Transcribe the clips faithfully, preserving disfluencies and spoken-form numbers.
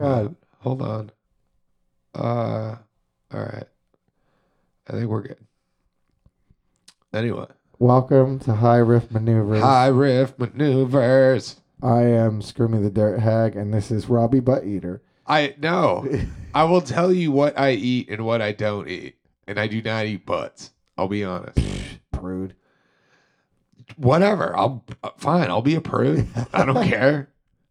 God. Hold on. Uh, all right. I think we're good. Anyway. Welcome to High Riff Maneuvers. High Riff Maneuvers. I am Scrimmy the Dirt Hag, and this is Robbie Butt Eater. I no. I will tell you what I eat and what I don't eat, and I do not eat butts. I'll be honest. Prude. Whatever. I'll fine. I'll be a prude. I don't care.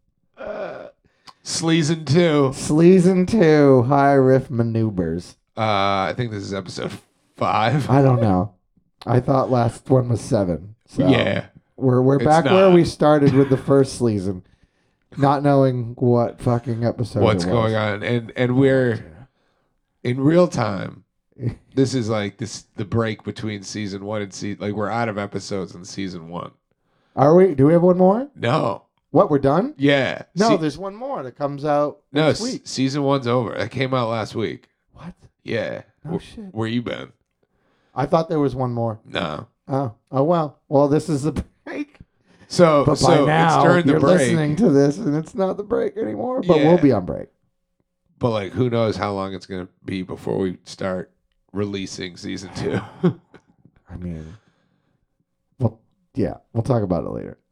Uh, Sleason two. Sleason two. High Riff Maneuvers. Uh, I think this is episode five. I don't know. I thought last one was seven. So Yeah. We're we're It's back not. where we started with the first Sleason, not knowing what fucking episode. What's it was. going on, and and we're in real time. This is like this the break between season one and season. Like we're out of episodes in season one. Are we? Do we have one more? No. What? We're done? Yeah. No, Se- there's one more that comes out no. next s- week. Season one's over. That came out last week. What? Yeah. Oh Where, shit! where you been? I thought there was one more. No. Oh, oh well. Well, this is the break. So But so by now, it's during the you're break. listening to this, and it's not the break anymore. But Yeah. we'll be on break. But like, who knows how long it's gonna be before we start releasing season two? I mean, well, yeah, we'll talk about it later.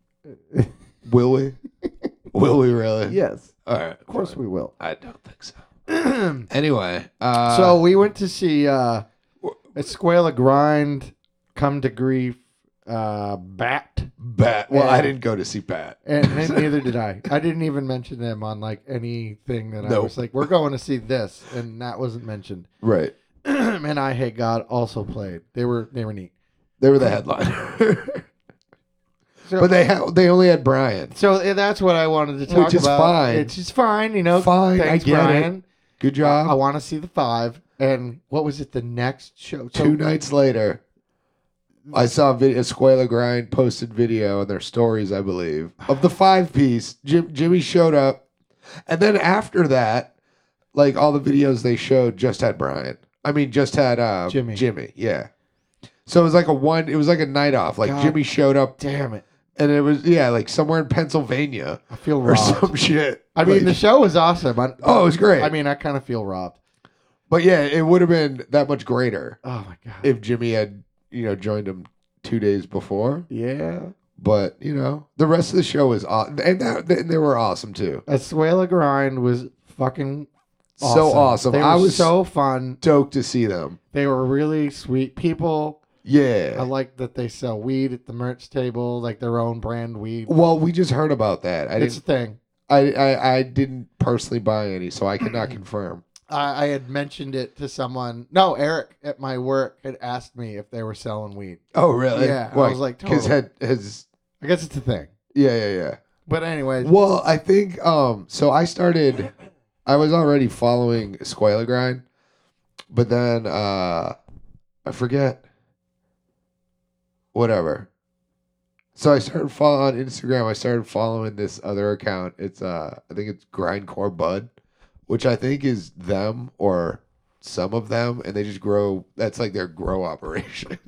Will we? Will we really? Yes, All right. of course we will. I don't think so. Anyway, uh, So we went to see uh, Escuela Grind, Come to Grief, uh, Bat, Bat. Well, I and- didn't go to see Bat. and, and neither did I. I didn't even mention them on like anything that I Nope. was like, we're going to see this, and that wasn't mentioned. Right. And I Hate God also played. They were they were neat. They were the headliner. So, But they ha- they only had Brian. so uh, that's what I wanted to talk Which is about. fine. It's just fine, you know. Fine, I Thanks, get it. Brian. Good I, job. want to see the five. And what was it? The next show. So- Two nights later, I saw video, Escuela Grind posted video on their stories, I believe, of the five piece. Jim, Jimmy showed up. And then after that, like all the videos they showed just had Brian. I mean, just had uh, Jimmy. Jimmy, yeah. So it was like a one, it was like a night off. Like God Jimmy showed up Damn it! and it was, yeah, like somewhere in Pennsylvania I feel or robbed. some shit. I mean, Like- the show was awesome. I, Oh, it was great. I mean, I kind of feel robbed. But yeah, it would have been that much greater Oh my god. if Jimmy had, you know, joined him two days before. yeah. But you know, the rest of the show was awesome, and that, and they were awesome too. Escuela Grind was fucking awesome. So awesome. They were I was so fun. stoked to see them. They were really sweet people. I Yeah. like that they sell weed at the merch table, like their own brand weed. Well, we just heard about that. I It's a didn't. thing. I, I I didn't personally buy any, so I cannot confirm. I, I had mentioned it to someone. No, Eric at my work had asked me if they were selling weed. Oh, really? Yeah, I was like, because totally. had has I guess it's a thing. yeah yeah yeah. But anyways, Well, I think um. So I started. I was already following Escuela Grind, but then uh, I forget. Whatever. So I started following on Instagram. I started following this other account. It's uh, I think it's Grindcore Bud, which I think is them or some of them, and they just grow. That's like their grow operation.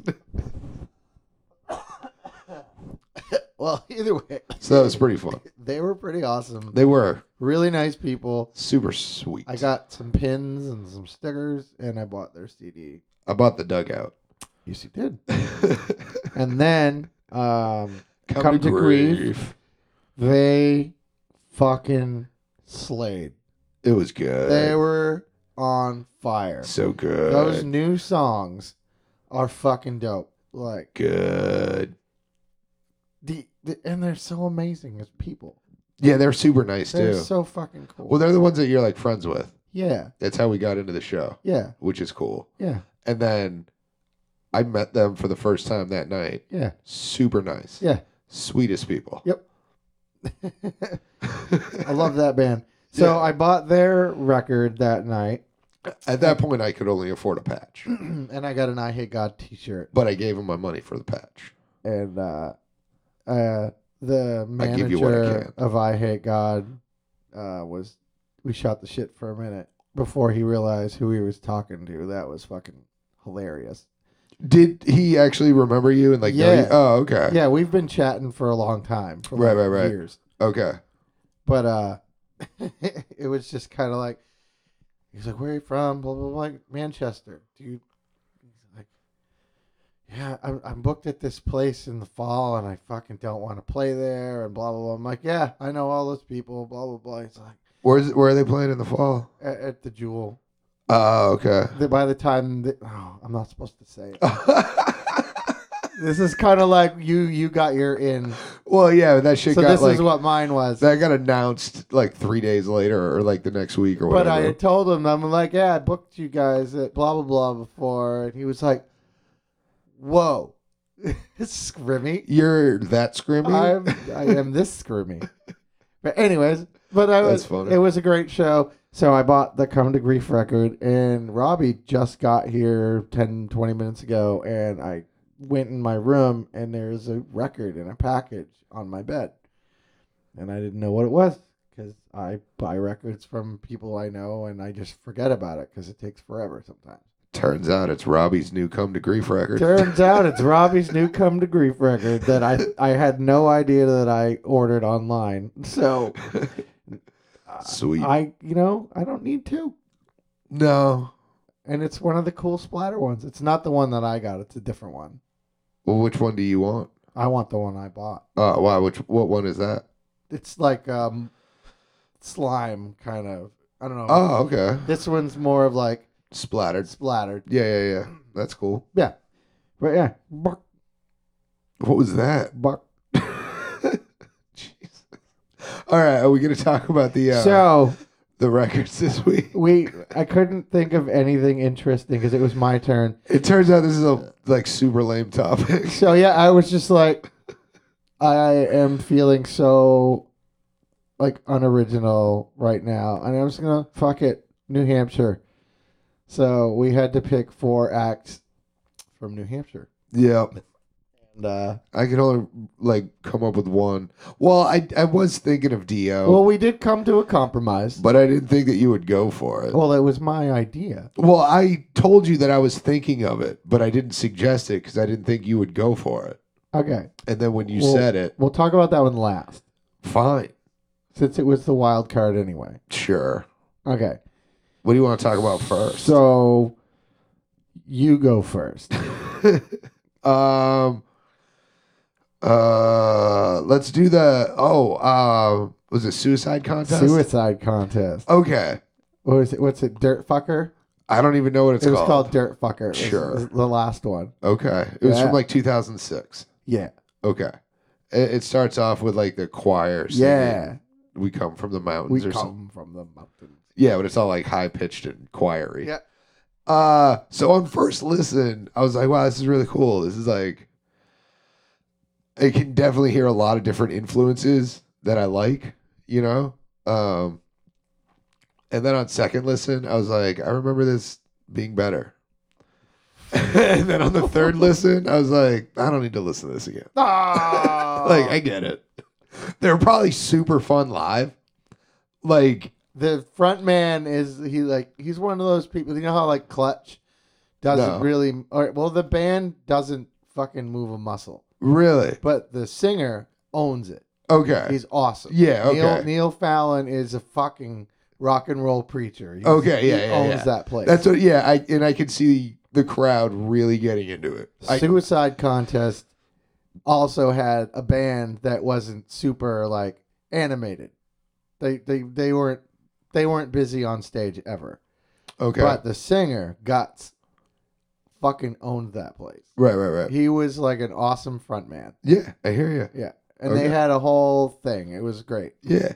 well, either way, So that was pretty fun. they were pretty awesome. They were Really nice people. super sweet. I got some pins and some stickers, and I bought their C D. I bought the dugout. Yes, you did. And then, um, Come, Come to, to grief. grief. they fucking slayed. It was good. They were on fire. so good. Those new songs are fucking dope. Like good. the, the and they're so amazing as people. Yeah, they're super nice They're too. so fucking cool. Well, they're the ones that you're like friends with. yeah, That's how we got into the show, yeah, which is cool. yeah, And then I met them for the first time that night. yeah, Super nice. yeah. Sweetest people. Yep. I love that band. So Yeah. I bought their record that night, At that point, I could only afford a patch, and I got an I Hate God T-shirt. but I gave them my money for the patch. And uh, uh, the I give you what I manager can. of I Hate God uh, was. We shot the shit for a minute before he realized who he was talking to. That was fucking hilarious. Did he actually remember you and like? know Yeah. you? Oh, okay. Yeah, we've been chatting for a long time, for Right, like right, right. years. Okay. But uh, it was just kind of like, he's like, where are you from? Blah, blah, blah. Like, Manchester. Do you, he's like, yeah, I'm, I'm booked at this place in the fall and I fucking don't want to play there and blah, blah, blah. I'm like, yeah, I know all those people, blah, blah, blah. He's like, Where's where are they playing in the fall? at, at the Jewel. Oh, okay. The, by the time, the, oh, I'm not supposed to say it. This is kind of like you you got your in. Well, yeah, that shit So got this like is what mine was. that got announced like three days later or like the next week or But whatever. I had told him, I'm like, yeah, I booked you guys at blah, blah, blah before. And he was like, whoa. It's scrimmy. You're that screaming? I'm, I am this scrimmy. But anyways, but I was, That's funny. it was a great show. So I bought the Come to Grief record, and Robbie just got here ten, twenty minutes ago, and I went in my room, and there's a record in a package on my bed. And I didn't know what it was, because I buy records from people I know, and I just forget about it, because it takes forever sometimes. Turns out it's Robbie's new Come to Grief record. Turns out it's Robbie's new Come to Grief record that I I had no idea that I ordered online. So Sweet. I you know, I don't need to. No. And it's one of the cool splatter ones. It's not the one that I got, it's a different one. Well, which one do you want? I want the one I bought. Uh, why? Which? What one is that? It's like um slime kind of. I don't know. Oh, okay. This one's more of like Splattered. splattered. Yeah, yeah, yeah. That's cool. Yeah. But yeah. Buck, What was that? buck. Jesus. All right, are we going to talk about the uh, So the records this week? we I couldn't think of anything interesting because it was my turn. It turns out this is a like super lame topic. So yeah, I was just like, I am feeling so like unoriginal right now, and I was gonna fuck it, New Hampshire. So we had to pick four acts from New Hampshire, Yeah, and uh, I can only like come up with one. Well, I I was thinking of Dio, well, we did come to a compromise. but I didn't think that you would go for it. Well, it was my idea. Well, I told you that I was thinking of it, but I didn't suggest it because I didn't think you would go for it. Okay, And then when you Well- said it, we'll talk about that one last, fine, since it was the wild card anyway. sure. Okay, What do you want to talk about first? so you go first. um, uh, let's do the. Oh, uh, was it suicide contest? Suicide contest. Okay, What was it? What's it? Dirt fucker. I don't even know what it's It was called. called Dirt Fucker. It was- Sure. it was the last one. Okay, it was Yeah. from like two thousand six. Yeah. Okay, it, it starts off with like the choir. Singing, Yeah. we come from the mountains We or something. come from the mountains. Yeah, but it's all like high pitched and choiry. Yeah. Uh, so on first listen, I was like, wow, this is really cool. This is like, I can definitely hear a lot of different influences that I like, you know? Um, and then on second listen, I was like, I remember this being better. And then on the third listen, I was like, I don't need to listen to this again. Ah! Like, I get it. They're probably super fun live. Like, The front man is he like he's one of those people. You know how like Clutch doesn't No. really. Or, well, the band doesn't fucking move a muscle, really? but the singer owns it. Okay. He's awesome. Yeah, okay. Neil, Neil Fallon is a fucking rock and roll preacher. He's- Okay, yeah, he yeah, owns yeah. that place. That's what, yeah, I and I could see the crowd really getting into it. I, Suicide Contest also had a band that wasn't super like animated. They they they weren't they weren't busy on stage ever. okay, But the singer Guts fucking owned that place. right, right, right. He was like an awesome front man. Yeah, I hear you. Yeah. And Okay. they had a whole thing. It was great. Yeah.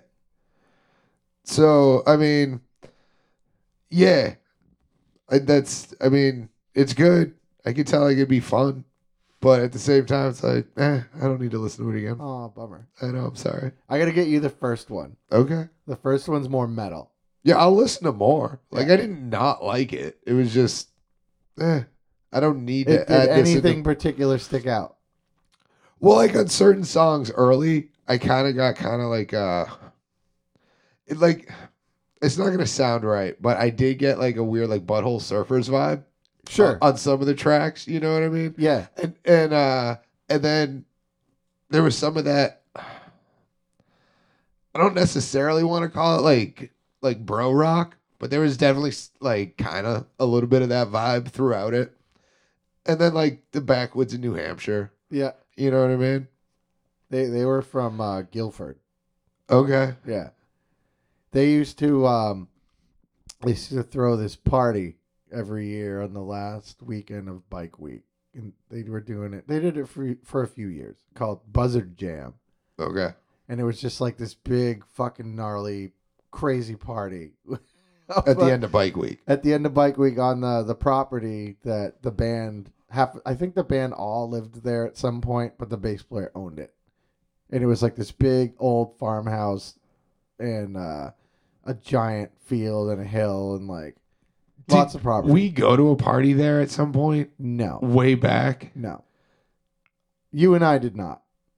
So I mean, yeah, I, that's. I mean, it's good. I could tell like it'd be fun, but at the same time, it's like, eh, I don't need to listen to it again. Oh, bummer. I know. I'm sorry. I got to get you the first one. Okay. The first one's more metal. Yeah, I'll listen to more. Like Yeah. I did not like it. It was just, eh. I don't need It, to did add this into anything particular stick out? Well, like on certain songs early, I kind of got kind of like uh, it like it's not gonna sound right, but I did get like a weird like Butthole Surfers vibe. Sure. on, on some of the tracks. You know what I mean? Yeah. And and uh and then there was some of that. I don't necessarily want to call it like like bro rock, but there was definitely like kind of a little bit of that vibe throughout it. And then like the backwoods in New Hampshire, Yeah. you know what I mean? They they were from uh, Guilford. Okay. Yeah. They used to um, they used to throw this party every year on the last weekend of Bike Week, and they were doing it. They did it for for a few years, called Buzzard Jam, Okay. and it was just like this big fucking gnarly, crazy party At the end of Bike Week. At the end of Bike Week on the the property that the band half. I think the band all lived there at some point, but the bass player owned it, and it was like this big old farmhouse and uh, a giant field and a hill and like Did lots of property. we go to a party there at some point? No, Way back? no. You and I did not.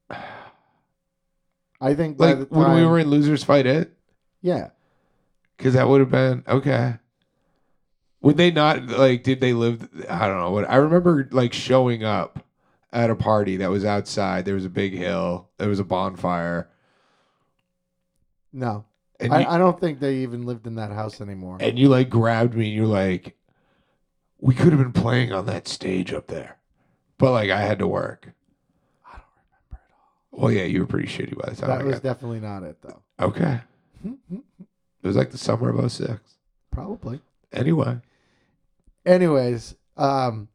I think by Like the when we time- were in Losers Fight It? yeah. Because that would have been, okay. Would they not, like, did they live, I don't know. What I remember, like, showing up at a party that was outside. There was a big hill. There was a bonfire. No, And I, you, I don't think they even lived in that house anymore. and you, like, grabbed me and you're like, we could have been playing on that stage up there. But, like, I had to work. I don't remember it all. Well, yeah, you were pretty shitty by the time That I was got definitely not it though. Okay. It was like the summer of oh six. Probably. Anyway. Anyways, um,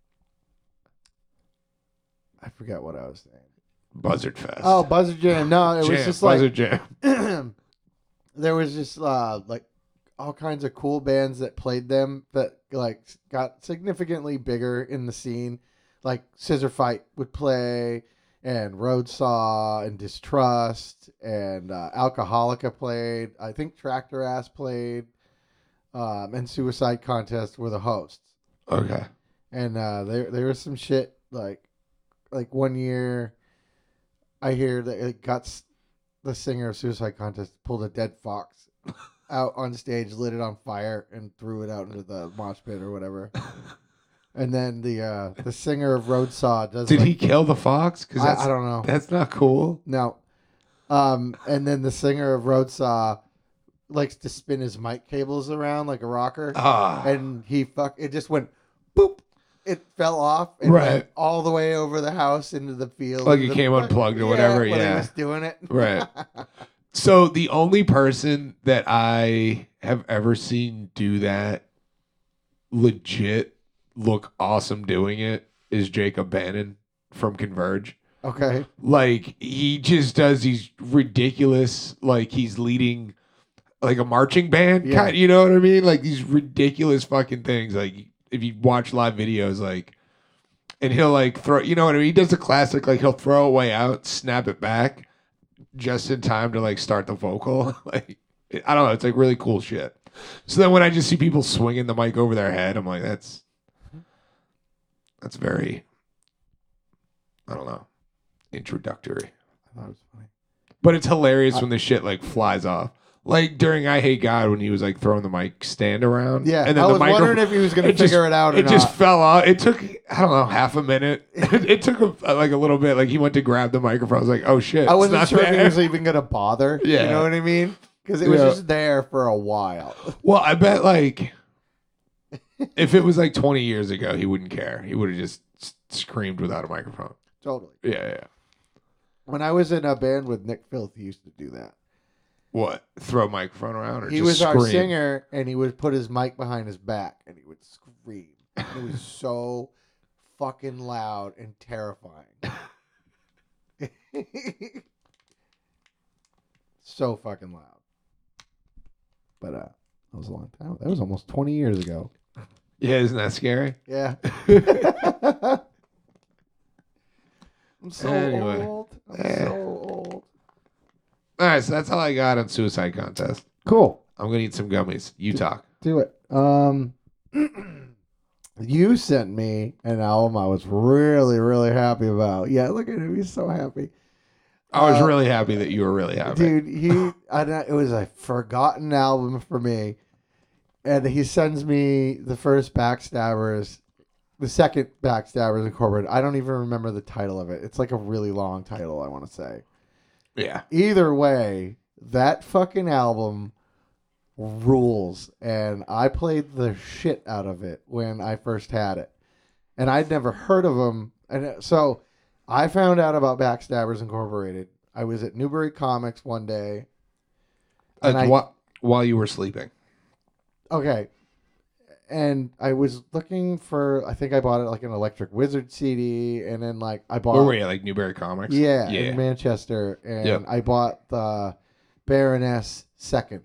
I forgot what I was saying. Buzzard Fest. Oh, Buzzard Jam. No, it Jam, was just Buzzard Jam. like there was just uh, like all kinds of cool bands that played them that like got significantly bigger in the scene. Like Scissor Fight would play, and Roadsaw and Distrust and uh, Alcoholica played. I think Tractor Ass played, um, and Suicide Contest were the hosts. Okay. And uh, there there was some shit like like one year, I hear that it got s- the singer of Suicide Contest pulled a dead fox out on stage, lit it on fire, and threw it out into the mosh pit or whatever. And then the uh, the singer of Roadsaw does. Did like, he kill the fox? Because I, I don't know. That's not cool. No. Um, and then the singer of Roadsaw likes to spin his mic cables around like a rocker, Ah. and he fuck it just went boop. It fell off and Right. went all the way over the house into the field. Like it The- came unplugged or whatever, when yeah. he was doing it. Right. So the only person that I have ever seen do that legit look awesome doing it is Jacob Bannon from Converge. Okay. Like he just does these ridiculous, like he's leading like a marching band, Yeah. kind, you know what I mean? Like these ridiculous fucking things. Like if you watch live videos, like, and he'll like throw, you know what I mean? He does the classic, like he'll throw it way out, snap it back, just in time to like start the vocal. Like I don't know, it's like really cool shit. So then when I just see people swinging the mic over their head, I'm like, that's that's very, I don't know, introductory. I thought it was funny. But it's hilarious when the shit like flies off. Like during I Hate God when he was like throwing the mic stand around. Yeah. and then I the was microphone, wondering if he was going to it just- figure it out or it not. just fell off. It took I don't know half a minute. It took a, like a little bit. Like he went to grab the microphone. I was like, oh shit! I it's wasn't not sure if there. he was even going to bother. Yeah. You know what I mean? Because it was Yeah. just there for a while. Well, I bet like if it was like twenty years ago, he wouldn't care. He would have just s- screamed without a microphone. Totally. Yeah, yeah. When I was in a band with Nick Filth, he used to do that. What? Throw a microphone around or He just was scream? our singer, and he would put his mic behind his back, and he would scream. It was so fucking loud and terrifying. So fucking loud. But uh, that was a long time. That was almost twenty years ago. Yeah, isn't that scary? Yeah. I'm so Anyway. old. I'm Eh. so old. All right, so that's all I got on Suicide Contest. Cool. I'm gonna eat some gummies. You talk. Do it. Um, you sent me an album I was really, really happy about. Yeah, look at him. He's so happy. I was Uh, really happy that you were really happy. Dude, he, I don't, it was a forgotten album for me. And he sends me the first Backstabbers, the second Backstabbers Incorporated. I don't even remember the title of it. It's like a really long title, I want to say. Yeah. Either way, that fucking album rules, and I played the shit out of it when I first had it, and I'd never heard of them, and so I found out about Backstabbers Incorporated. I was at Newbury Comics one day, and Uh, I, wh- while you were sleeping. okay, and I was looking for. I think I bought it like an Electric Wizard C D, and then like I bought. Where were you? Like Newbury Comics? Yeah, Yeah. in Manchester, and Yep. I bought the Baroness Second.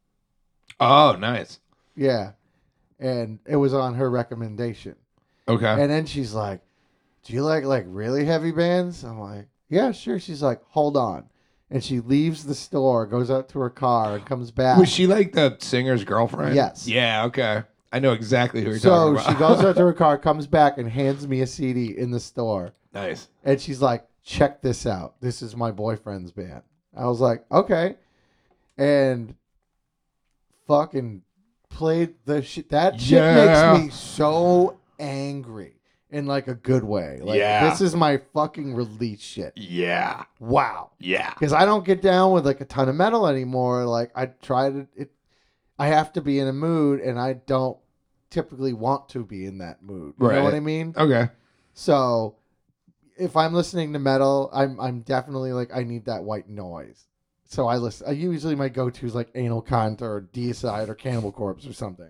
Oh, nice. Yeah, and it was on her recommendation. Okay. And then she's like, "Do you like like really heavy bands?" I'm like, "Yeah, sure." She's like, "Hold on," and she leaves the store, goes out to her car, and comes back. Was she like the singer's girlfriend? Yes. Yeah, okay. I know exactly who you're so talking about. she goes out to her car, comes back, and hands me a C D in the store. Nice. And she's like, "Check this out. This is my boyfriend's band." I was like, "Okay," and fucking played the shit. That shit Yeah. makes me so angry in like a good way. Like, Yeah. this is my fucking release shit. Yeah. Wow. Yeah. Because I don't get down with like a ton of metal anymore. Like I try to, it, I have to be in a mood, and I don't typically want to be in that mood. You Right. know what I mean? Okay. So if I'm listening to metal, I'm I'm definitely like I need that white noise. So I listen. I usually my go-to is like Anal Cunt or Deicide or Cannibal Corpse or something,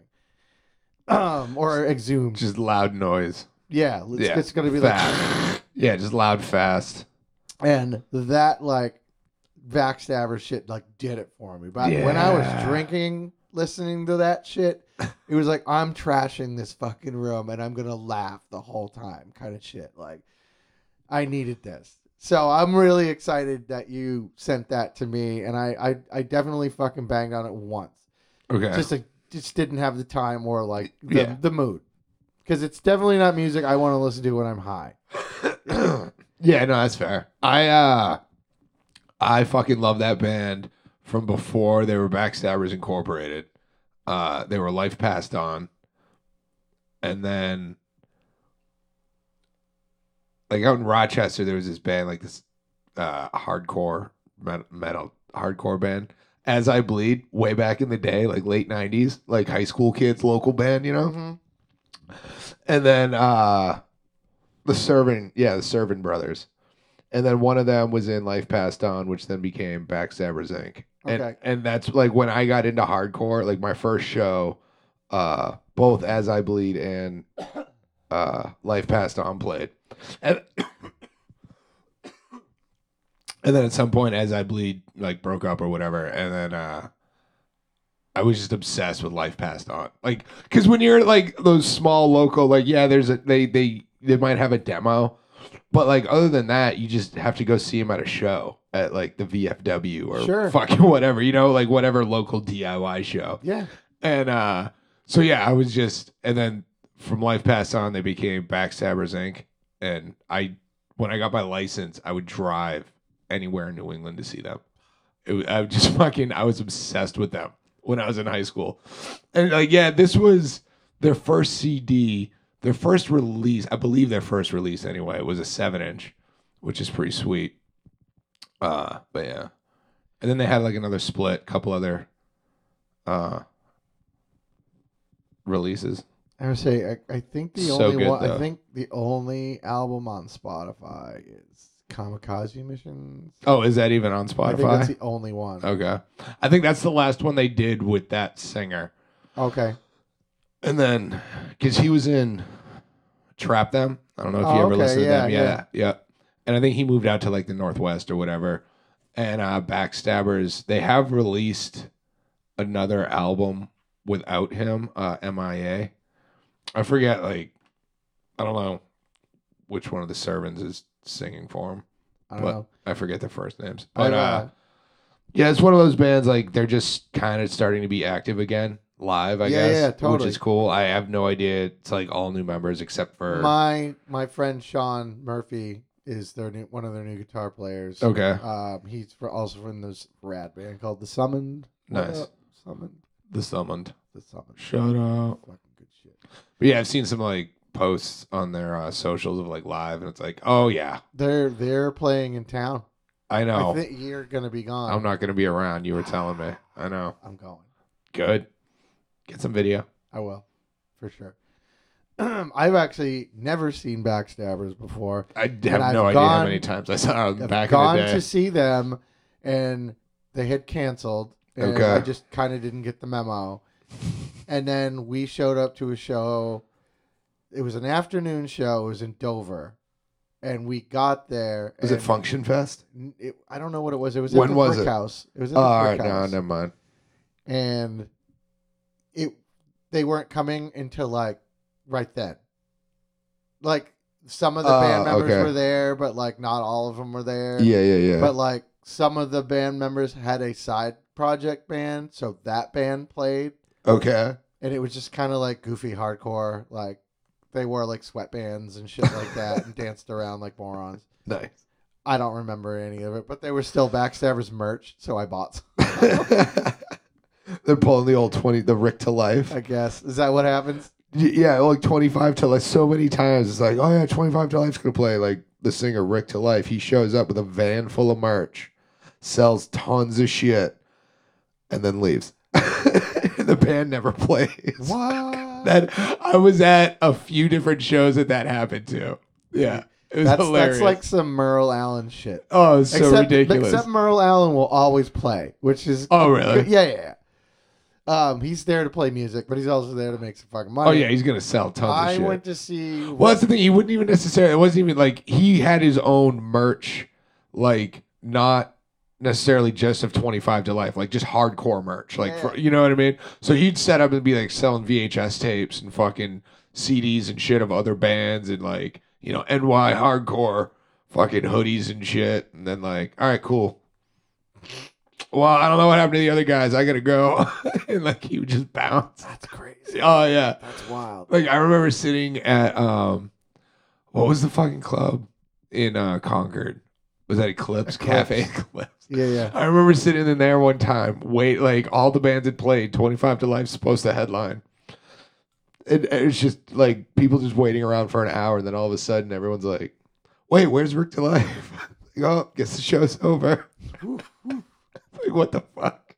um, or Exhumed. Just loud noise. Yeah, it's, Yeah. it's gonna be Fast. like, Yeah, just loud, fast. and that like Backstabber shit like did it for me. But when I was Yeah. drinking, listening to that shit, it was like I'm trashing this fucking room and I'm gonna laugh the whole time, kind of shit. Like I needed this. So I'm really excited that you sent that to me, and I, I, I definitely fucking banged on it once. Okay. Just like, just didn't have the time or like the, Yeah. the mood, because it's definitely not music I want to listen to when I'm high. Yeah, no, that's fair. I uh I fucking love that band from before they were Backstabbers Incorporated. Uh they were Life Passed On. And then like out in Rochester there was this band, like this uh hardcore metal, metal hardcore band. As I Bleed, way back in the day, like late nineties, like high school kids local band, you know? Mm-hmm. And then uh the Servin, yeah, the Servin brothers. And then one of them was in Life Passed On, which then became Backstabbers Incorporated. And Okay. and that's like when I got into hardcore, like my first show, uh, both As I Bleed and uh, Life Passed On played. And and then at some point As I Bleed like broke up or whatever, and then uh I was just obsessed with Life Passed On. Like, because when you're like those small local, like, yeah, there's a, they, they, they might have a demo, but like, other than that, you just have to go see them at a show at like the V F W or Sure. fucking whatever, you know, like whatever local D I Y show. Yeah. And, uh, so yeah, I was just, and then from Life Passed On, they became Backstabbers Incorporated. And I, when I got my license, I would drive anywhere in New England to see them. It, was- I just fucking, I was obsessed with them when I was in high school. And like, yeah, this was their first C D, their first release. I believe their first release anyway. It was a seven inch, which is pretty sweet. Uh, but yeah. And then they had like another split, couple other uh releases. I would say I, I think the So only good, one. I though. think the only album on Spotify is Kamikaze Missions. Oh, is that even on I think that's Spotify? the only one. Okay. I think that's the last one they did with that singer. Okay. And then, because he was in Trap Them. I don't know if you Oh, ever okay, listened to yeah, them. Yeah, yeah. And I think he moved out to like the Northwest or whatever. And uh, Backstabbers, they have released another album without him, uh, M I A. I forget, like, I don't know which one of the servants is singing for him. I don't But know. I forget their first names. I, But uh, uh, yeah, it's one of those bands, like, they're just kind of starting to be active again, live, I Yeah, guess. yeah, Which totally. is cool. I have no idea. It's like all new members except for. my my friend Sean Murphy is their new, one of their new guitar players. Okay. Um, he's for, also from this rad band called The Summoned. What Nice. up? Summoned. The Summoned. The Summoned. Shut up. Fucking good shit. But yeah, I've seen some like posts on their uh, socials of like live, and it's like, oh yeah, They're they're playing in town. I know. I think you're gonna be gone. I'm not going to be around. You were telling me. I know. I'm going. Good. Get some video. I will, for sure. I've actually never seen Backstabbers before. I have And no I've idea gone- how many times I saw them I've back gone in the day. to see them, and they had canceled. And Okay. I just kind of didn't get the memo. And then we showed up to a show. It was an afternoon show. It was in Dover. And we got there. Was it and Function Fest? It, I don't know what it was. It was When at the was Brick it? House. It was at Oh, the all Brick right. No, House. never mind. And it they weren't coming until like right then. Like some of the Oh, band members okay. were there, but like not all of them were there. Yeah, yeah, yeah. But like some of the band members had a side project band, so that band played, okay. and it was just kind of like goofy hardcore. Like they wore like sweatbands and shit like that, and danced around like morons. Nice. I don't remember any of it, but they were still Backstabbers merch, so I bought some. They're pulling the old twenty, the Rick to life. I guess is that what happens? Y- Yeah, like twenty-five to life. So many times it's like, oh yeah, twenty-five to life's gonna play. Like the singer Rick to life, he shows up with a van full of merch, sells tons of shit, and then leaves. The band never plays. What? That I was at a few different shows that that happened to. Yeah, it was That's hilarious. that's like some Merle Allen shit. oh, it's so except, ridiculous. Except Merle Allen will always play, which is Oh, really? Yeah, yeah, yeah. Um, he's there to play music, but he's also there to make some fucking money. oh yeah, he's gonna sell tons I of shit. went to see. Well, that's the thing. He wouldn't even necessarily. It wasn't even like he had his own merch, like not necessarily just of twenty-five to life, like just hardcore merch, like Yeah. for, you know what I mean. So he'd set up and be like selling V H S tapes and fucking C Ds and shit of other bands and like you know N Y hardcore fucking hoodies and shit, and then like, all right, cool. Well, I don't know what happened to the other guys. I gotta go, and like he would just bounce. That's crazy. Oh yeah. That's wild. Like I remember sitting at um, what was the fucking club in uh, Concord? Was that Eclipse, Eclipse. Cafe Eclipse? Yeah, yeah. I remember sitting in there one time. Wait, like all the bands had played. twenty-five to Life supposed to headline. It, it was just like people just waiting around for an hour, and then all of a sudden everyone's like, "Wait, where's Rick to Life?" Like, oh, guess the show's over. Like what the fuck?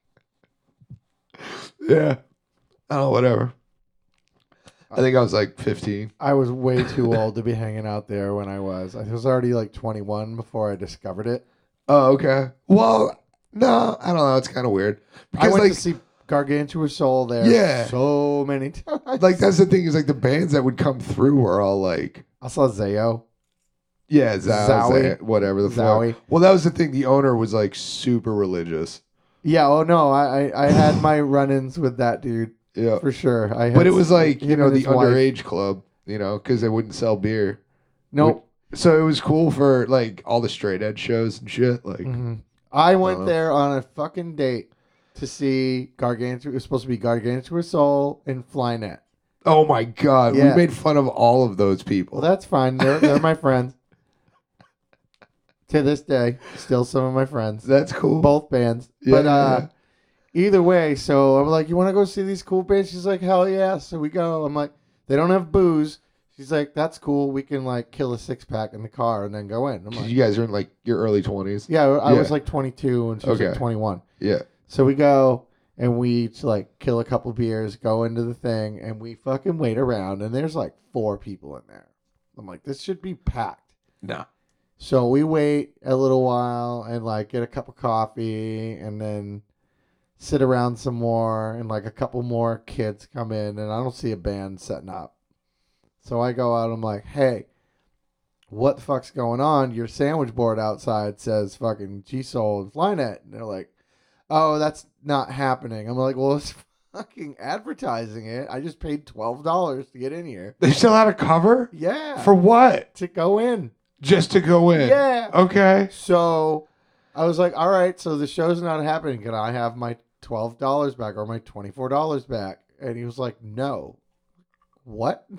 Yeah. Oh, whatever. I think I was like fifteen. I was way too old to be hanging out there when I was. I was already like twenty-one before I discovered it. Oh, okay. Well, no, I don't know. It's kind of weird. I Because, went like, to see Gargantua Soul there Yeah. so many times. like, that's the thing is, like, the bands that would come through were all like, I saw Zayo. yeah, Zow, Zowie. Zowie, whatever the fuck. Zowie. Well, that was the thing. The owner was like super religious. Yeah, oh no, I, I, I had my run-ins with that dude Yeah. for sure. I had But it was like, you him know, and the his wife. underage club, you know, because they wouldn't sell beer. Nope. So it was cool for like all the straight edge shows and shit. Like, Mhm. I went Uh, there on a fucking date to see Gargantua. It was supposed to be Gargantua Soul and Flynet. oh my God. Yeah. We made fun of all of those people. Well, that's fine. They're they're my friends. To this day, still some of my friends. That's cool. Both bands. Yeah, but yeah, uh either way, so I'm like, you want to go see these cool bands? She's like, hell yeah. So we go. I'm like, they don't have booze. She's like, that's cool. We can like kill a six pack in the car and then go in. I'm 'Cause like, you guys are in like your early twenties. yeah, I Yeah. was like twenty-two and she was like Okay. twenty-one. Yeah. So we go and we each, like kill a couple beers, go into the thing, and we fucking wait around. And there's like four people in there. I'm like, this should be packed. No. So we wait a little while and like get a cup of coffee and then sit around some more and like a couple more kids come in and I don't see a band setting up. So I go out, I'm like, hey, what the fuck's going on? Your sandwich board outside says fucking G-Soul and Flynet. And they're like, oh, that's not happening. I'm like, well, it's fucking advertising it. I just paid twelve dollars to get in here. They still had a cover? Yeah. For what? to go in. Just to go in? Yeah. Okay. So I was like, all right, so the show's not happening. Can I have my twelve dollars back or my twenty-four dollars back? And he was like, no. What?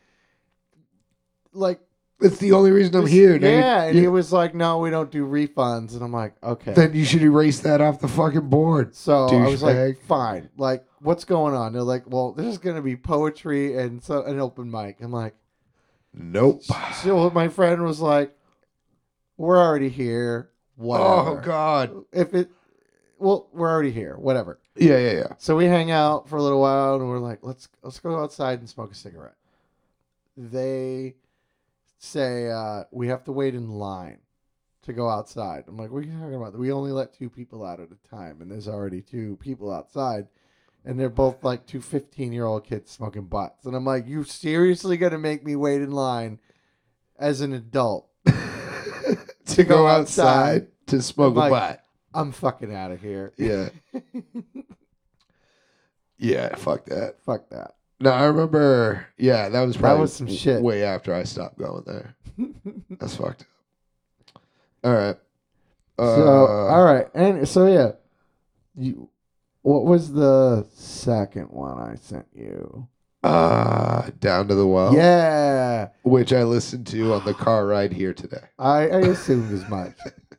Like, It's the only reason I'm this- here. Now you- Yeah. And you- he was like, no, we don't do refunds. And I'm like, okay. Then you should erase that off the fucking board. So I was like, douchebag. fine. Like, what's going on? They're like, well, this is going to be poetry and so an open mic. I'm like, Nope. so my friend was like, we're already here. whatever. Oh God. If it, well, we're already here. Whatever. Yeah, yeah, yeah. So we hang out for a little while, and we're like, let's let's go outside and smoke a cigarette. They say uh, we have to wait in line to go outside. I'm like, what are you talking about? We only let two people out at a time, and there's already two people outside, and they're both like two fifteen-year-old kids smoking butts. And I'm like, you seriously gonna make me wait in line as an adult to go outside to smoke I'm like, a butt? I'm fucking out of here. Yeah. Yeah, fuck that. Fuck that. No, I remember. Yeah, that was probably was some shit. way after I stopped going there. That's fucked up. All right. Uh, So all right, and so yeah, you. What was the second one I sent you? uh, Down to the Well. Yeah, Which I listened to on the car ride here today. I, I assumed as much.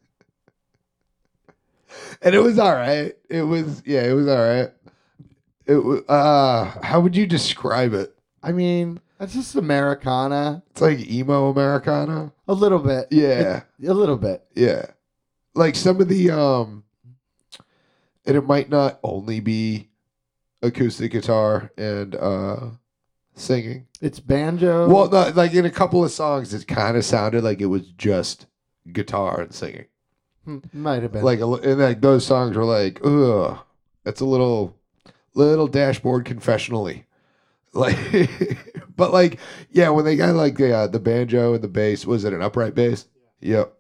And it was all right. It was, yeah, it was all right. It was, uh, how would you describe it? I mean, that's just Americana, It's like emo Americana. a little bit. Yeah. It- a little bit. Yeah. Like some of the, um, and it might not only be acoustic guitar and, uh, singing. It's banjo. Well, no, like in a couple of songs, it kind of sounded like it was just guitar and singing. Hmm, might have been. Like, a, li- and like those songs were like, ugh, that's a little, little dashboard confessionally. Like, but like, yeah, when they got like the uh, the banjo and the bass, was it an upright bass? Yep.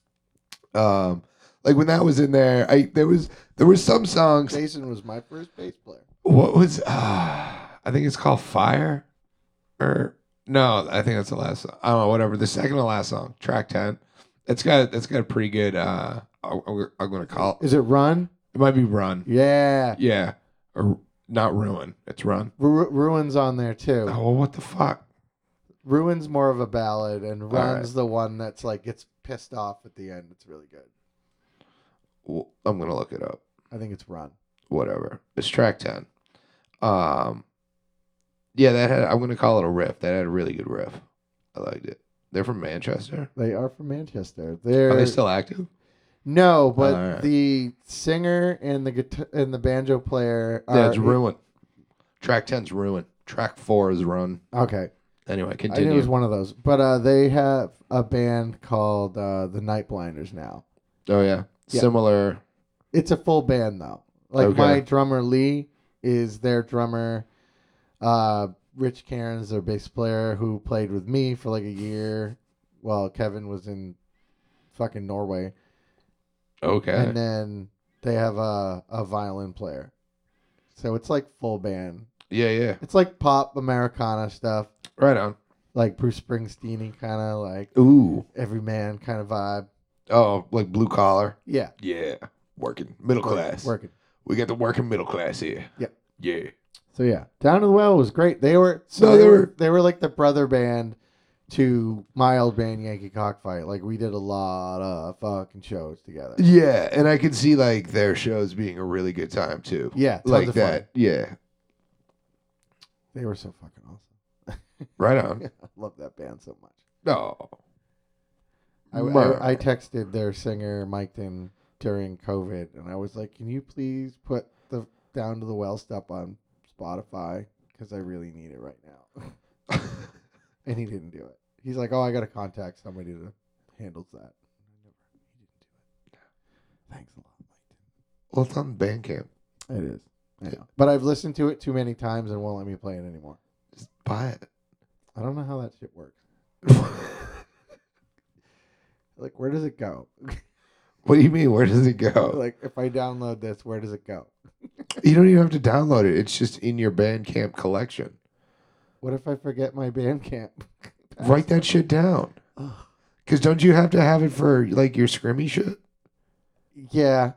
Um, like when that was in there, I there was there was some songs. Jason was my first bass player. What was? Uh, I think it's called Fire, or no, I think that's the last song. I don't know, whatever. The second to last song, track ten. It's got it's got a pretty good. Uh, I'm, I'm gonna call it. Is it Run? It might be Run. Yeah. Yeah, or not Ruin. It's Run. Ru- Ruin's on there too. Oh, well, what the fuck? Ruin's more of a ballad, and Run's right. the one that's like gets pissed off at the end. It's really good. Well, I'm gonna look it up. I think it's Run. Whatever. It's track ten. Um, yeah, that had. I'm gonna call it a riff. That had a really good riff. I liked it. They're from Manchester. They are from Manchester. They're Are they still active? no, but All right. the singer and the guitar and the banjo player are Yeah, it's Ruin. Track ten's Ruin. Track four is Run. okay. Anyway, I knew continue. it was one of those, but uh, they have a band called uh, the Night Blinders now. Oh yeah. Yeah. Similar. It's a full band though. Like Okay. my drummer Lee is their drummer. Uh, Rich Cairns, their bass player, who played with me for like a year while Kevin was in fucking Norway. Okay. And then they have a, a violin player. So it's like full band. Yeah, yeah. It's like pop Americana stuff, Right on. like Bruce Springsteen kind of like Ooh. everyman kind of vibe. Oh, like blue collar. Yeah, Yeah. Working middle working- class. working. We got the working middle class here. Yep. Yeah. So yeah, Down to the Well was great. They were so No, they, they were, were- they were like the brother band to my old band Yankee Cockfight. Like we did a lot of fucking shows together. Yeah, and I could see like their shows being a really good time too. Yeah, tons like of that. fun. Yeah. They were so fucking awesome. Right on. I love that band so much. No. I, I, I texted their singer Mike in during COVID, and I was like, "Can you please put the Down to the Well stuff on Spotify because I really need it right now." And he didn't do it. He's like, "Oh, I got to contact somebody that handles that." He didn't do it. Thanks a lot, Mike. Well, it's on Bandcamp. It is. I Yeah. know. But I've listened to it too many times and won't let me play it anymore. Just buy it. I don't know how that shit works. Like, where does it go? What do you mean? Where does it go? Like, if I download this, where does it go? You don't even have to download it. It's just in your Bandcamp collection. What if I forget my Bandcamp? Write that shit down. Ugh. Because don't you have to have it for like your scrimmy shit? Yeah.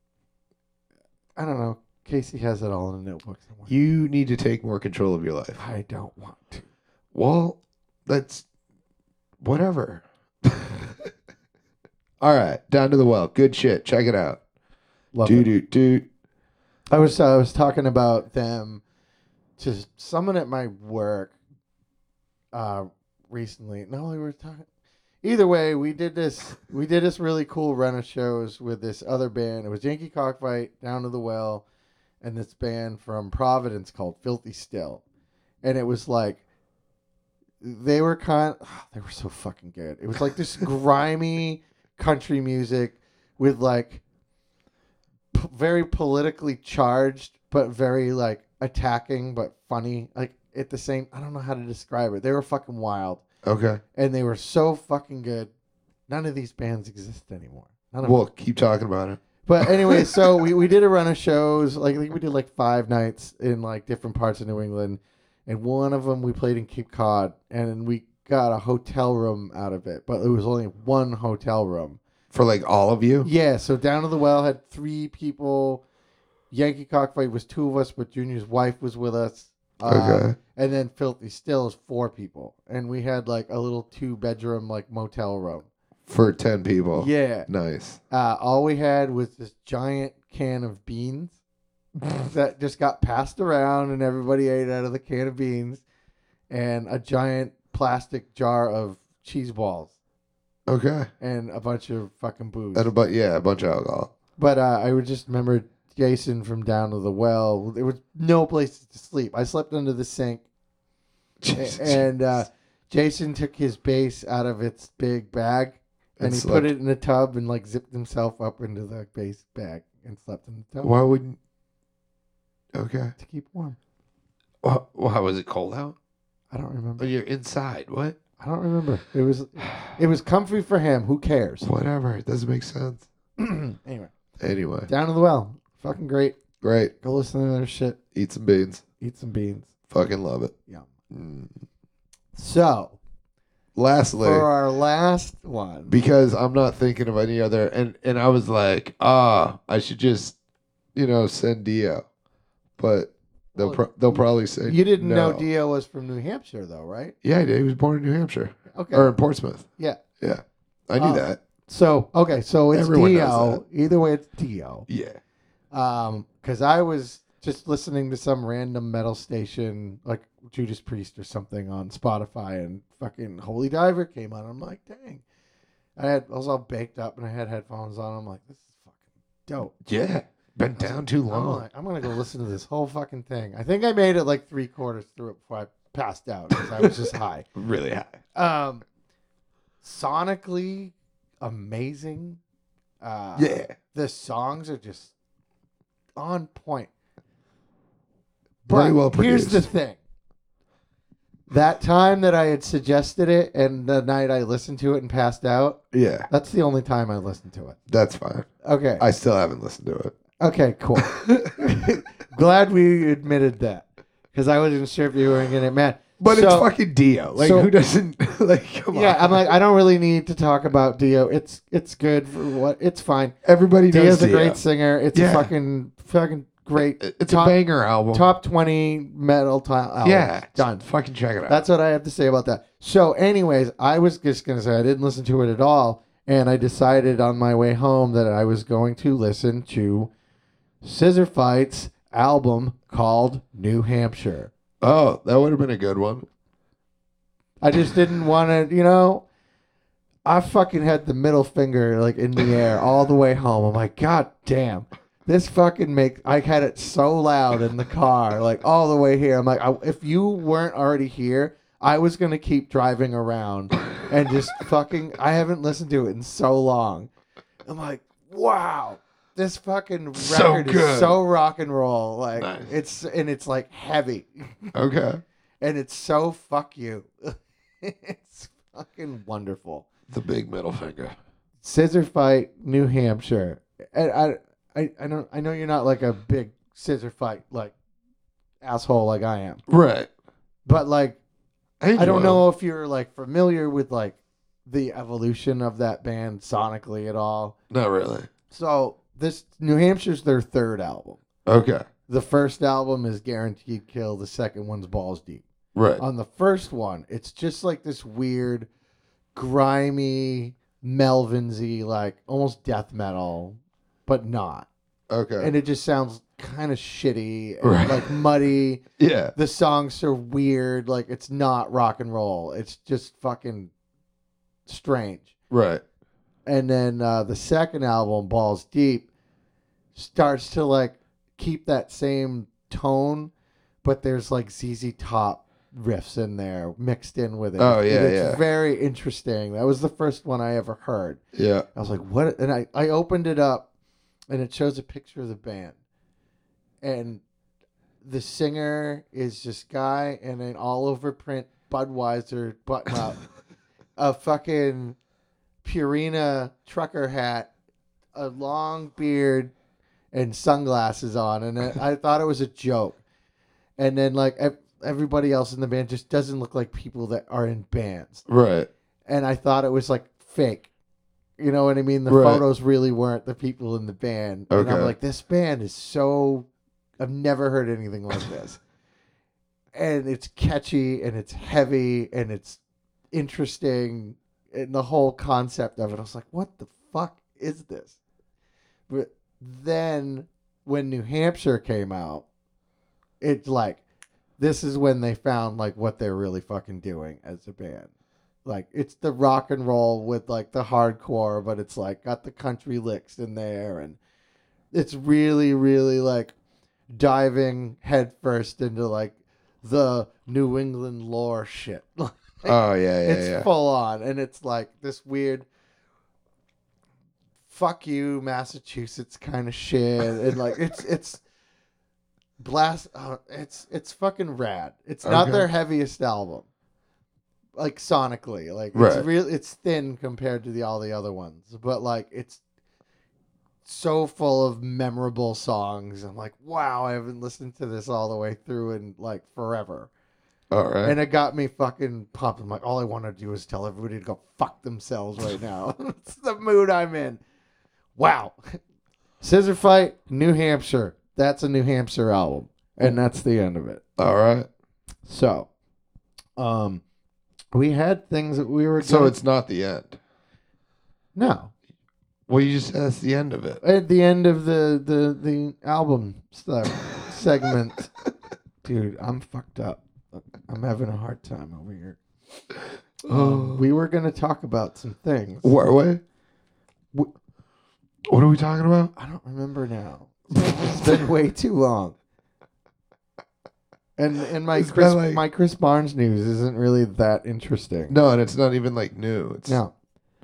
I don't know. Casey has it all in a notebook somewhere. You need to take more control of your life. I don't want to. Well, that's whatever. All right, Down to the Well. Good shit. Check it out. Love Do it. do do. I was I was talking about them to someone at my work uh recently. No, we were talking. either way, we did this. We did this really cool run of shows with this other band. It was Yankee Cockfight, Down to the Well, and this band from Providence called Filthy Still. And it was like they were kind. Oh, they were so fucking good. It was like this grimy country music with like p- very politically charged, but very like attacking, but funny. Like at the same. I don't know how to describe it. They were fucking wild. Okay. And they were so fucking good. None of these bands exist anymore. None of Well, them. keep talking about it. But anyway, so we, we did a run of shows. Like I think we did like five nights in like different parts of New England, and one of them we played in Cape Cod, and we got a hotel room out of it. But it was only one hotel room For like all of you? Yeah. So Down to the Well had three people. Yankee Cockfight was two of us, but Junior's wife was with us. Uh, Okay. And then Filthy Still is four people, and we had like a little two bedroom like motel room. For ten people. Yeah. Nice. Uh, all we had was this giant can of beans that just got passed around, and everybody ate out of the can of beans, and a giant plastic jar of cheese balls, Okay. and a bunch of fucking booze. And a bu- yeah, a bunch of alcohol. But uh, I would just remember Jason from Down to the Well. There was no place to sleep. I slept under the sink, A- and uh, Jason took his bass out of its big bag. And, And he slept- put it in a tub and like zipped himself up into the base bag and slept in the tub Why wouldn't? Okay. to keep warm. Why, why was it cold out? I don't remember. Oh, you're inside. What? I don't remember. It was it was comfy for him. Who cares? Whatever. It doesn't make sense. Anyway, Anyway. Down to the Well. Fucking great. Great. Go listen to their shit. Eat some beans. Eat some beans. Fucking love it. Yum. Mm. So, Lastly, for our last one. because I'm not thinking of any other, and, and I was like, ah, I should just, you know, send Dio. But they'll Well, pro- they'll probably say You didn't no. know Dio was from New Hampshire, though, right? Yeah, he did. He was born in New Hampshire. Okay. Or in Portsmouth. Yeah. Yeah. I knew Uh, that. So, okay, so it's Everyone Dio. knows Either way, it's Dio. Yeah. Um, because I was just listening to some random metal station like Judas Priest or something on Spotify, and fucking Holy Diver came on. I'm like, dang. I had I was all baked up and I had headphones on. I'm like, this is fucking dope. Yeah. Been down too I'm long. like, I'm gonna go listen to this whole fucking thing. I think I made it like three quarters through it before I passed out because I was just high. Really high. Um, sonically amazing. Uh, Yeah. the songs are just on point. Very But well here's the produced. thing. That time that I had suggested it and the night I listened to it and passed out, Yeah. that's the only time I listened to it. That's fine. Okay. I still haven't listened to it. Okay, cool. Glad we admitted that because I wasn't sure if you were going to get mad. But So- it's fucking Dio. Like, so- who doesn't, like, come Yeah, on. I'm like, I don't really need to talk about Dio. It's it's good for what it's fine. Everybody knows Dio's a Dio. great singer. It's Yeah. a fucking fucking great. It- It's top, a banger album. top twenty metal ti- albums. Yeah. done. Fucking check it out. That's what I have to say about that. So, anyways, I was just gonna say I didn't listen to it at all, and I decided on my way home that I was going to listen to Scissor Fight's album called New Hampshire. oh, that would have been a good one. I just didn't want to, you know. I fucking had the middle finger like in the air all the way home. I'm like, God damn, this fucking make. I had it so loud in the car, like all the way here. I'm like, I, if you weren't already here, I was gonna keep driving around and just fucking. I haven't listened to it in so long. I'm like, wow, this fucking record So is good. so rock and roll. Like Nice. it's and it's like heavy. Okay. And it's so fuck you. It's fucking wonderful. The big middle finger. Scissor Fight, New Hampshire. And I, I, I don't. I know you're not like a big Scissor Fight like asshole like I am, Right. but like I, I don't enjoy know if you're like familiar with like the evolution of that band sonically at all. them. Not really. So this New Hampshire's their third album. Okay. The first album is Guaranteed Kill. The second one's Balls Deep. Right. On the first one, it's just like this weird, grimy, Melvinsy, like almost death metal, but not. Okay. And it just sounds kind of shitty, and Right. like muddy. yeah. The songs are weird, like it's not rock and roll. It's just fucking strange. Right. And then uh, the second album, Balls Deep, starts to like keep that same tone, but there's like Z Z Top riffs in there mixed in with it. Oh, yeah, and it's yeah. very interesting. That was the first one I ever heard. Yeah. I was like, what? And I, I opened it up, and it shows a picture of the band. And the singer is this guy in an all over print Budweiser button up, a fucking Purina trucker hat, a long beard, and sunglasses on. And I, I thought it was a joke. And then, like, ev- everybody else in the band just doesn't look like people that are in bands. Right. And I thought it was, like, fake. You know what I mean? The Right. photos really weren't the people in the band. And I'm Okay. like, this band is so... I've never heard anything like this. And it's catchy, and it's heavy, and it's interesting, and the whole concept of it. I was like, what the fuck is this? But then when New Hampshire came out, it's like, this is when they found like what they're really fucking doing as a band. Like, it's the rock and roll with like the hardcore, but it's like got the country licks in there, and it's really, really like diving headfirst into like the New England lore shit. Like, Oh, yeah, yeah, it's yeah. full on, and it's like this weird fuck you Massachusetts kind of shit, and like it's it's blast uh, it's it's fucking rad. It's not Okay. their heaviest album, like sonically, like Right. it's real it's thin compared to the all the other ones, but like it's so full of memorable songs. I'm like, wow, I haven't listened to this all the way through in like forever. All right. And it got me fucking pumped. I'm like, all I want to do is tell everybody to go fuck themselves right now. It's the mood I'm in. Wow. Scissor Fight, New Hampshire. That's a New Hampshire album. And that's the end of it. All right. So, um, we had things that we were So gonna- it's not the end. No. Well, you just said that's the end of it. At the end of the, the, the album stuff, segment. Dude, I'm fucked up. I'm having a hard time over here. Um, we were going to talk about some things. What? What? What are we talking about? I don't remember now. It's been way too long. And and my It's Chris, been like- my Chris Barnes news isn't really that interesting. No, and it's not even like new. It's No.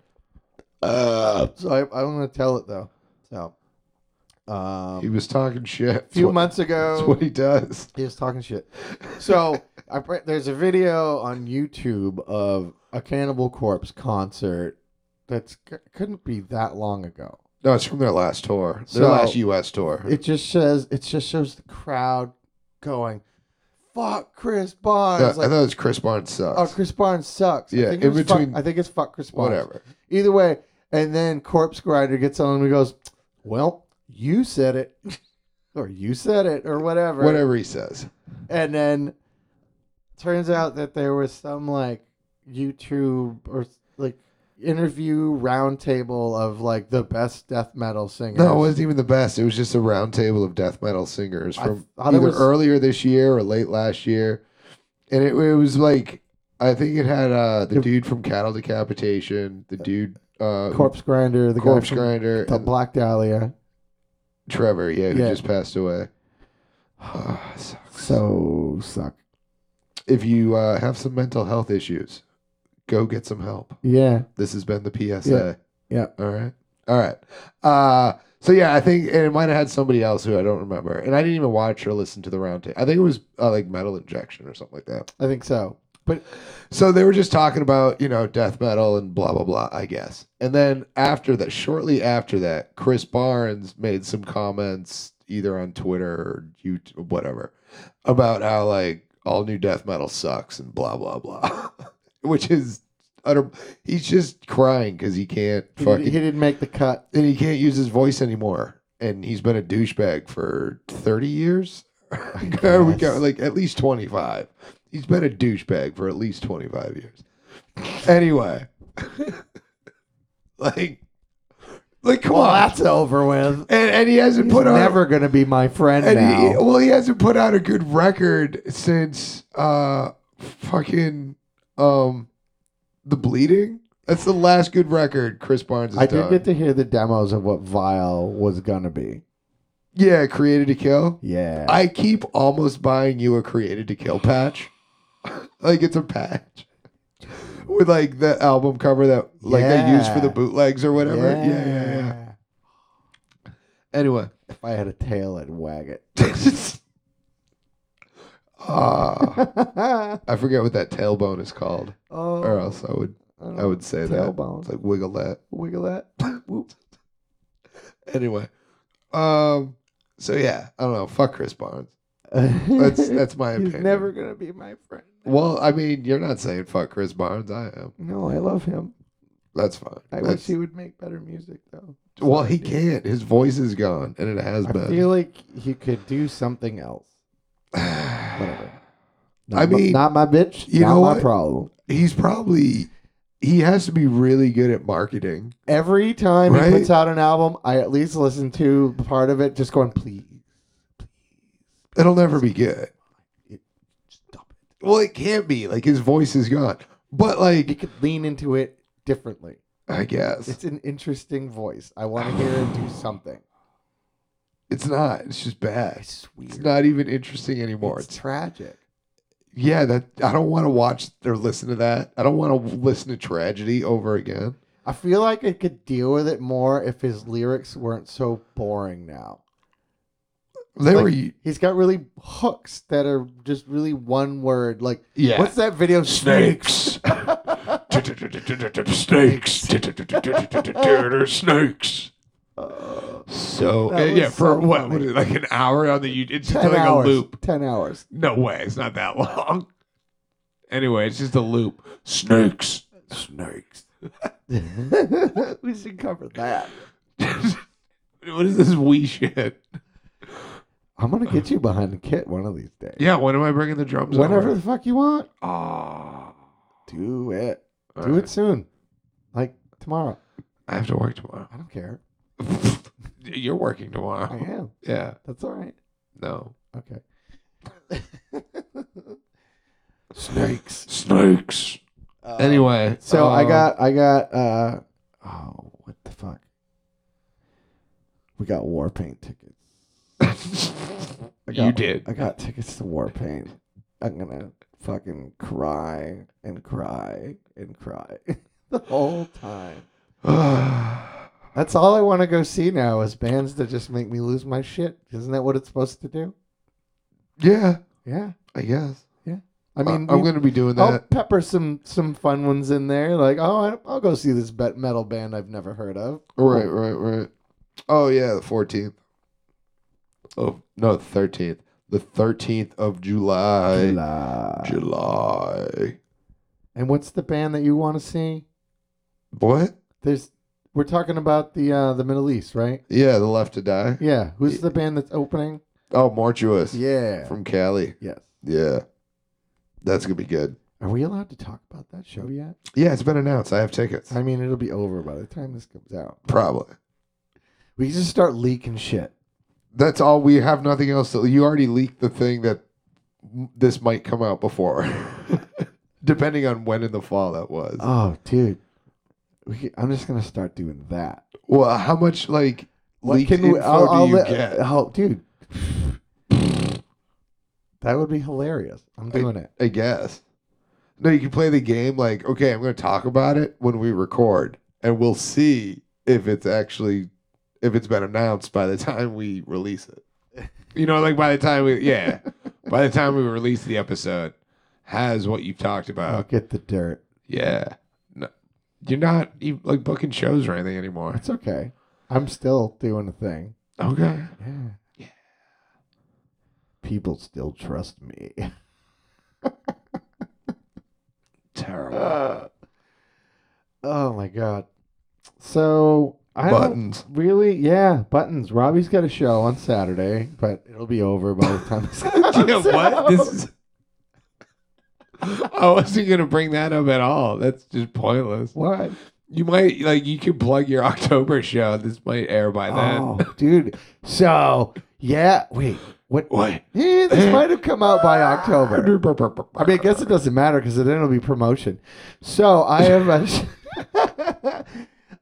Uh, So I, I'm going to tell it though. So, um, he was talking shit. a few That's what- months That's ago, what he does. he was talking shit. So I, pre- there's a video on YouTube of a Cannibal Corpse concert that's c- couldn't be that long ago. No, it's from their last tour. Their So- last U S tour. It just says it just shows the crowd going, "Fuck Chris Barnes!" Yeah, like, I thought it was Chris Barnes sucks. oh, Chris Barnes sucks. Yeah, I think in it was fuck- between- I think it's fuck Chris Barnes. Whatever. Either way, and then Corpse Grinder gets on and he goes, "Well, you said it, or you said it, or whatever." Whatever he says. And then turns out that there was some like YouTube or like interview roundtable of like the best death metal singers. No, it wasn't even the best. It was just a round table of death metal singers I from thought it either was- earlier this year or late last year. And it, it was like, I think it had uh, the The- dude from Cattle Decapitation, the dude, uh, Corpse Grinder, the Corpse guy from Grinder, the and Black Dahlia. Trevor, yeah, who Yeah. just passed away. Ah, sucks. So suck. If you uh, have some mental health issues, go get some help. Yeah. This has been the P S A. Yeah. Yeah. All right. All right. Uh, so yeah, I think, and it might have had somebody else who I don't remember, and I didn't even watch or listen to the round table. I think it was uh, like Metal Injection or something like that. I think so. But So they were just talking about, you know, death metal and blah blah blah, I guess. And then after that, shortly after that, Chris Barnes made some comments either on Twitter or YouTube, whatever, about how like all new death metal sucks and blah blah blah, which is utter. He's just crying because he can't he, fucking he didn't make the cut. and he can't use his voice anymore. And he's been a douchebag for thirty years. There we go, guess. like at least twenty-five. He's been a douchebag for at least twenty-five years. Anyway, like, like come Well, on, that's over with. and, and he hasn't He's put out never going to be my friend and now. he, well, he hasn't put out a good record since uh fucking um the bleeding. That's the last good record Chris Barnes has I done. did get to hear the demos of what Vile was gonna be. Yeah, Created to Kill. Yeah. I keep almost buying you a Created to Kill patch. Like it's a patch with like the album cover that like they use for the Yeah. bootlegs or whatever. Yeah. Yeah, yeah, yeah. Anyway, If I had a tail, I'd wag it. Ah, I forget what that tailbone is called, oh, or else I would I would say that. tailbone. It's like wiggle that. Wiggle that. Whoop. Anyway, um, so yeah, I don't know. Fuck Chris Barnes. That's that's my He's opinion. never gonna be my friend. Well, I mean, you're not saying fuck Chris Barnes. I am. No, I love him. That's fine. I That's- wish he would make better music though. Well, he Sorry, dude. can't. His voice is gone, and it has I been. feel like he could do something else. Whatever. Not I my- mean, not my bitch. you not know my what? problem. He's probably he has to be really good at marketing. Every time Right? he puts out an album, I at least listen to part of it, just going, please, It'll never be good. stop it. Well, it can't be. Like his voice is gone. But He like, could lean into it differently. I guess It's an interesting voice. I want to hear him do something. it's not. It's just bad. It's weird. It's not even interesting anymore. It's It's, tragic. yeah, that I don't want to watch or listen to that. I don't want to listen to Tragedy over again. I feel like I could deal with it more if his lyrics weren't so boring now. They Like, were He's got really hooks that are just really one word. Like, yeah. what's that video? Snakes. Snakes. Snakes. So That uh, yeah, was for so what? funny. What is it, like an hour on the YouTube? It's just ten like hours. a loop. Ten hours. No way, it's not that long. Anyway, it's just a loop. Snakes. Snakes. We should cover that. What is this wee shit? I'm gonna get you behind the kit one of these days. Yeah, when am I bringing the drums Whenever over? the fuck you want, Oh, do it. all Do right. it soon. Like tomorrow. I have to work tomorrow. I don't care. You're working tomorrow. I am. Yeah. That's all right. No. Okay. Snakes. Snakes. Uh, Anyway, So I um, got I got uh oh what the fuck? We got Warpaint tickets. I got, you did. I got tickets to Warpaint. I'm gonna fucking cry and cry and cry the whole time. That's all I want to go see now is bands that just make me lose my shit. Isn't that what it's supposed to do? yeah, Yeah. I guess. I mean, I'm we- going to be doing I'll that. pepper some some fun ones in there. Like, oh, I- I'll go see this bet- metal band I've never heard of. Right, right, right. Oh yeah, the fourteenth. Oh no, the thirteenth. The thirteenth of July. July. July. And what's the band that you want to see? What? There's we're talking about the uh, the Middle East, right? Yeah, the Left to Die. Yeah. Who's the band that's opening? Oh, Mortuous. Yeah. From Cali. Yes. Yeah, that's gonna be good. Are we allowed to talk about that show yet? Yeah, it's been announced. I have tickets. I mean, it'll be over by the time this comes out. Probably. We can just start leaking shit. That's all. We have nothing else. To, you already leaked the thing that this might come out before, depending on when in the fall that was. Oh, dude. We can, I'm just gonna start doing that. Well, how much like What leaked can we? info I'll, do I'll you let- get? Oh, dude. That would be hilarious. I'm doing it. I guess. No, you can play the game like, okay, I'm going to talk about it when we record, and we'll see if it's actually if it's been announced by the time we release it. You know, like by the time we, yeah, by the time we release the episode, has what you've talked I'll about. get the dirt. Yeah, no, you're not even like booking shows or anything anymore. It's okay. I'm still doing a thing. Okay. Yeah. Yeah. People still trust me. Terrible. Uh, oh my god. So I don't Buttons. really, yeah, buttons. Robbie's got a show on Saturday, but it'll be over by the time. This comes Yeah, what? out. This is. I wasn't gonna bring that up at all. That's just pointless. What? You might like you could plug your October show. This might air by then. Oh, dude. So yeah, wait. What? What? Yeah, this might have come out by October. I mean, I guess it doesn't matter because then it'll be promotion. So I have a.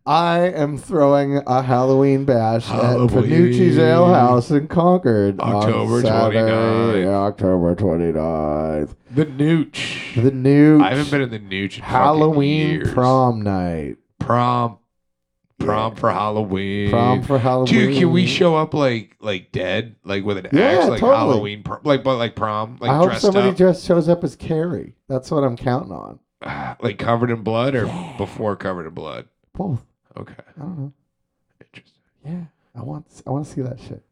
I am throwing a Halloween bash Halloween. at Panucci's Ale House in Concord October on Saturday, twenty-ninth. October twenty-ninth. The Nooch. The new I haven't been in the Nooch in Halloween years. prom night. Prom. Prom Yeah. for Halloween. Prom for Halloween. Dude, can we show up like like dead, like with an Yeah, axe, like totally. Halloween, pr- like but like prom, like I hope dressed somebody up, just shows up as Carrie. That's what I'm counting on. like covered in blood, or before covered in blood. Both. Okay, I don't know. interesting. Yeah, I want. I want to see that shit.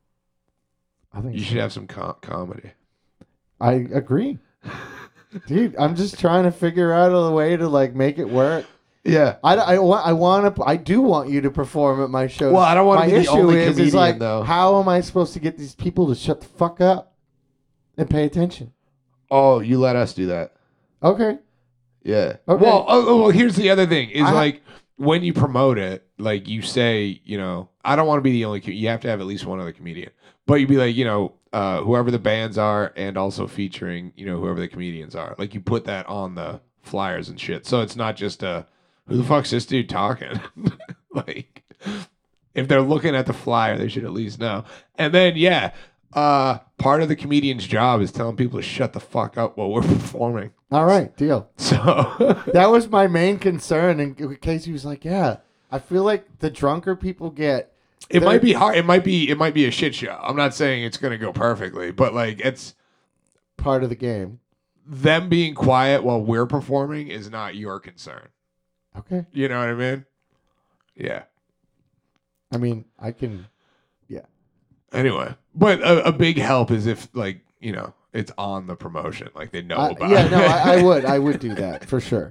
I think You so. should have some com- comedy. I agree, dude. I'm just trying to figure out a way to like make it work. Yeah. I, I, want I want to I do want you to perform at my show. Well, I don't want my to be the issue only is, comedian is like, though. how am I supposed to get these people to shut the fuck up and pay attention? Oh, you let us do that. Okay. Yeah. Okay. Well, oh, oh, well, here's the other thing: is I- like when you promote it, like you say, you know, I don't want to be the only. Co- you have to have at least one other comedian, but you'd be like, you know, uh, whoever the bands are, and also featuring, you know, whoever the comedians are. Like you put that on the flyers and shit, so it's not just a who the fuck's this dude talking? Like, if they're looking at the flyer, they should at least know. And then, yeah, uh, part of the comedian's job is telling people to shut the fuck up while we're performing. All right. Deal. So That was my main concern. And Casey was like, "Yeah, I feel like the drunker people get." it they're- might be hard. It might be. It might be a shit show. I'm not saying it's gonna go perfectly, but like it's part of the game. them being quiet while we're performing is not your concern. Okay. You know what I mean? Yeah. I mean, I can. Anyway, but a, a big help is if like you know it's on the promotion, like they know I, about. yeah. it. No, I, I would. I would do that for sure.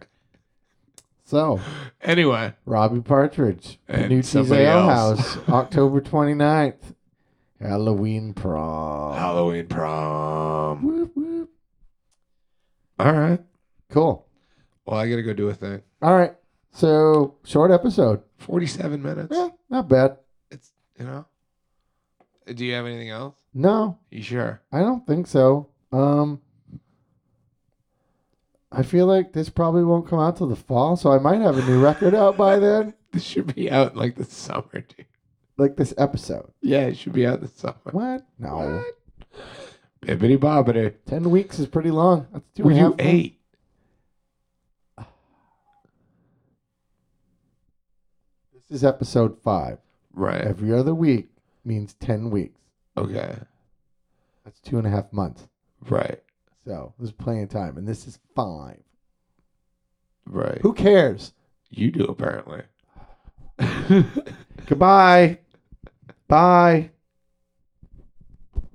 So, Anyway, Robbie Partridge, And Panucci's somebody Ale else. House, October twenty-ninth, Halloween prom. Halloween prom. Whoop, whoop. All right. Cool. Well, I gotta go do a thing. All right. So, short episode. Forty-seven minutes. Yeah, not bad. It's you know. Do you have anything else? No, You sure? I don't think so. Um, I feel like this probably won't come out till the fall, so I might have a new record out by then. This should be out in like the summer, dude. Like this episode. Yeah, it should be out this summer. What? No. Bibbity bobbity. Ten weeks is pretty long. That's two Were and a you half months. eight? This is episode five. Right. Every other week means ten weeks. Okay. That's two and a half months. Right. So there's plenty of time. And this is five. Right. Who cares? You do apparently. Goodbye. Bye.